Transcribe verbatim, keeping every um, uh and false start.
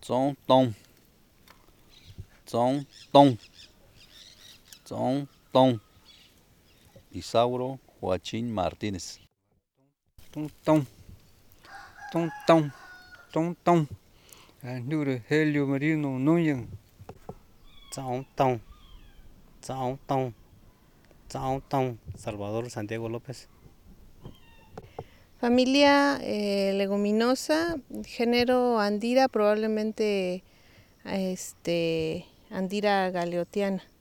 Zong Tong. Zong Tong. Zong Tong. Isauro Joachín Martínez. Tong Tong. Tong Tong. Tong Tong. Nure Helio Marino Núñez. Zong Tong. Zong Tong. Zong Tong. Salvador Santiago López. Familia eh, leguminosa, género Andira, probablemente este, Andira galeotiana.